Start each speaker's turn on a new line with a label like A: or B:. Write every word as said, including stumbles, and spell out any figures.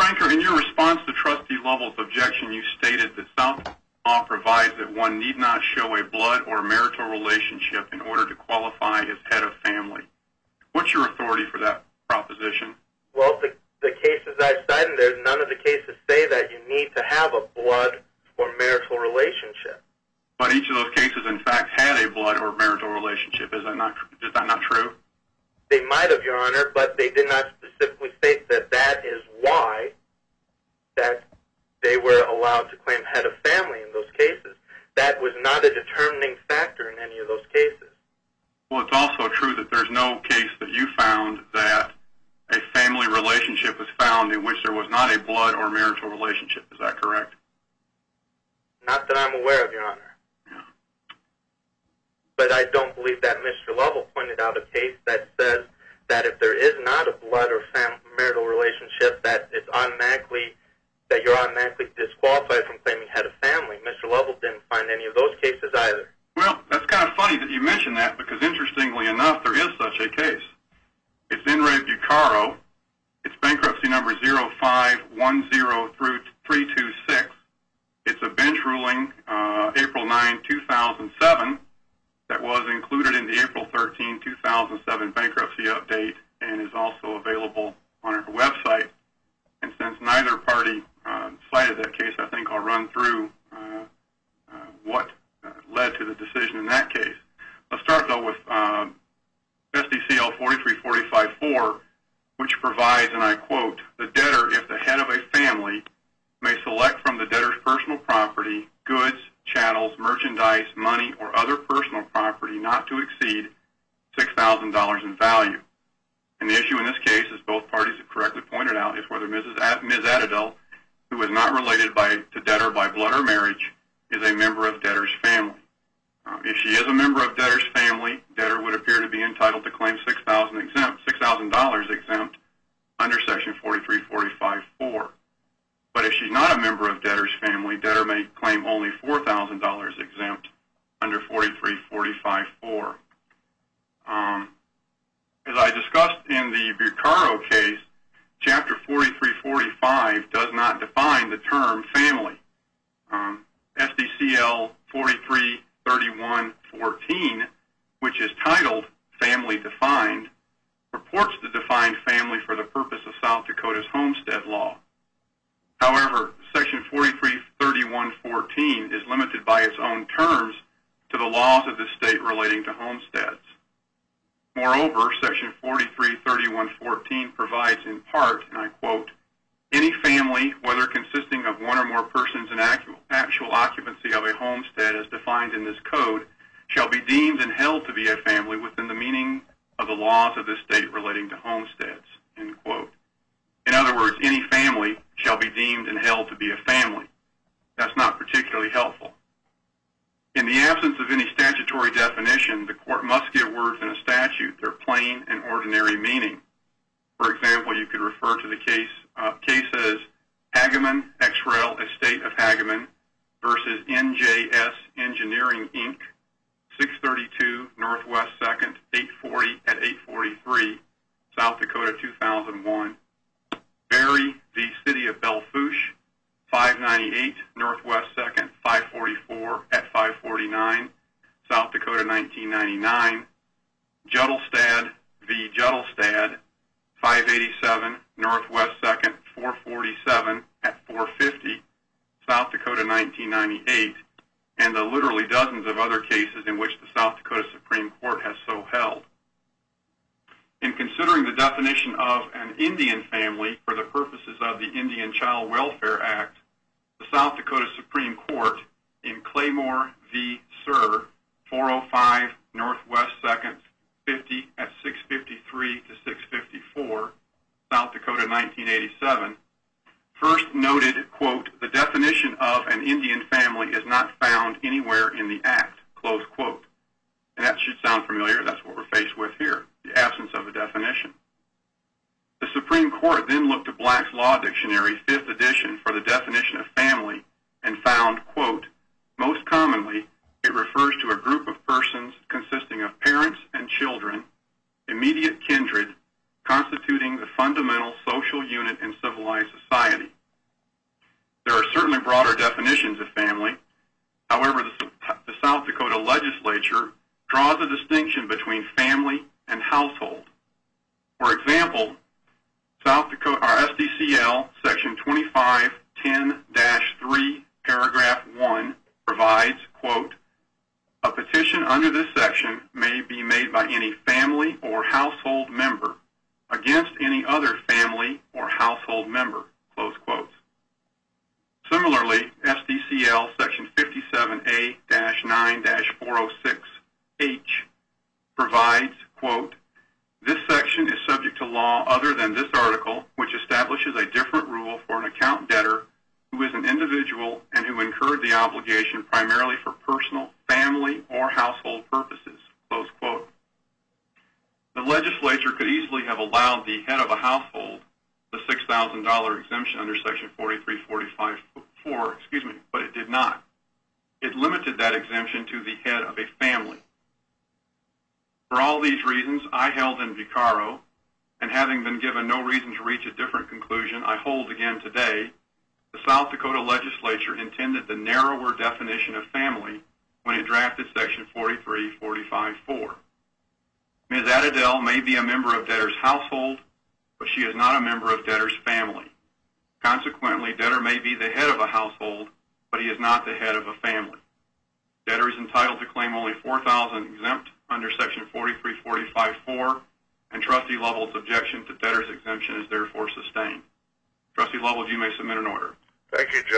A: Franker, in your response to Trustee Lovell's objection, you stated that South law provides that one need not show a blood or marital relationship in order to qualify as head of family. What's your authority for that proposition?
B: Well, the, the cases I've cited, there, none of the cases say that you need to have a blood or marital relationship.
A: But each of those cases, in fact, had a blood or marital relationship. Is that not, is that not true?
B: They might have, Your Honor, but they did not specifically state that that is why that they were allowed to claim head of family in those cases. That was not a determining factor in any of those cases.
A: Well, it's also true that there's no case that you found that a family relationship was found in which there was not a blood or marital relationship. Is that correct?
B: Not that I'm aware of, Your Honor.
A: Yeah.
B: But I don't believe that Mister Lovell pointed out a case that says that if there is not a blood or fam- marital relationship, that it's automatically that you're automatically disqualified from claiming head of family. Mister Lovell didn't find any of those cases either.
A: Well, that's kind of funny that you mention that, because interestingly enough, there is such a case. It's in re Bucaro. It's bankruptcy number zero five one zero through three two six. It's a bench ruling, uh, April ninth, two thousand seven, that was included in the April thirteenth, two thousand seven bankruptcy update and is also available on our website. And since neither party uh, cited that case, I think I'll run through uh, uh, what uh, led to the decision in that case. Let's start, though, with uh, S D C L forty-three forty-five four, which provides, and I quote, "The debtor, if the head of a family, may select from the debtor's personal property, goods, chattels, merchandise, money, or other personal property not to exceed six thousand dollars in value." And the issue in this case, as both parties have correctly pointed out, is whether Missus Ad- Miz Adidell, who is not related by, to debtor by blood or marriage, is a member of debtor's family. Uh, if she is a member of debtor's family, debtor would appear to be entitled to claim six thousand dollars exempt, six thousand dollars exempt under Section forty-three forty-five four. But if she's not a member of debtor's family, debtor may claim only four thousand dollars exempt under forty-three forty-five four. Um, as I discussed in the Bucaro case, Chapter forty-three forty-five does not define the term family. Um, S D C L forty-three thirty-one fourteen, which is titled Family Defined, purports to define family for the purpose of South Dakota's homestead law. However, Section forty-three thirty-one fourteen is limited by its own terms to the laws of the state relating to homesteads. Moreover, Section forty-three thirty-one fourteen provides in part, and I quote, "Any family, whether consisting of one or more persons in actual occupancy of a homestead as defined in this code, shall be deemed and held to be a family within the meaning of the laws of the state relating to homesteads," end quote. In other words, any family shall be deemed and held to be a family. That's not particularly helpful. In the absence of any statutory definition, the court must give words in a statute their plain and ordinary meaning. For example, you could refer to the case uh, cases Hageman, X-Rail, Estate of Hageman versus N J S Engineering, Incorporated, six thirty-two Northwest second, eight forty at eight forty-three, South Dakota two thousand one. Berry v. City of Belfouche, five ninety-eight Northwest second, five forty-four at five forty-nine, South Dakota nineteen ninety-nine. Juttelstad v. Juttelstad, five eighty-seven Northwest second, four forty-seven at four fifty, South Dakota nineteen ninety-eight, and the literally dozens of other cases in which the South Dakota Supreme Court has so held. In considering the definition of an Indian family for the purposes of the Indian Child Welfare Act, the South Dakota Supreme Court in Claymore v. Sir, four oh five Northwest second, fifty at six fifty-three to six fifty-four, South Dakota nineteen eighty-seven, first noted, quote, "The definition of an Indian family is not found anywhere in the Act," close quote. And that should sound familiar. That's what we're faced with here, the absence of a definition. The Supreme Court then looked to Black's Law Dictionary, fifth edition, for the definition of family and found, quote, "Most commonly, it refers to a group of persons consisting of parents and children, immediate kindred, constituting the fundamental social unit in civilized society. There are certainly broader definitions of family. However, the, the South Dakota legislature draws a distinction between family and household. For example, South Dakota, our S D C L section twenty-five ten dash three paragraph one provides, quote, a petition under this section may be made by any family or household member against any other family or household member, close quotes. Similarly, S D C L section fifty-seven A dash nine dash four oh six H provides, quote, this section is subject to law other than this article, which establishes a different rule for an account debtor who is an individual and who incurred the obligation primarily for personal, family, or household purposes, close quote. The legislature could easily have allowed the head of a household the six thousand dollars exemption under section forty-three forty-five four, excuse me, but it did not. It limited that exemption to the head of a family. For all these reasons, I held in Vicaro, and having been given no reason to reach a different conclusion, I hold again today, the South Dakota legislature intended the narrower definition of family when it drafted section forty-three forty-five four. Miz Adadel may be a member of debtor's household, but she is not a member of debtor's family. Consequently, debtor may be the head of a household, but he is not the head of a family. Debtor is entitled to claim only four thousand dollars exempt under section forty-three forty-five four, and Trustee Lovell's objection to debtor's exemption is therefore sustained. Trustee Lovell, you may submit an order.
C: Thank you, Judge.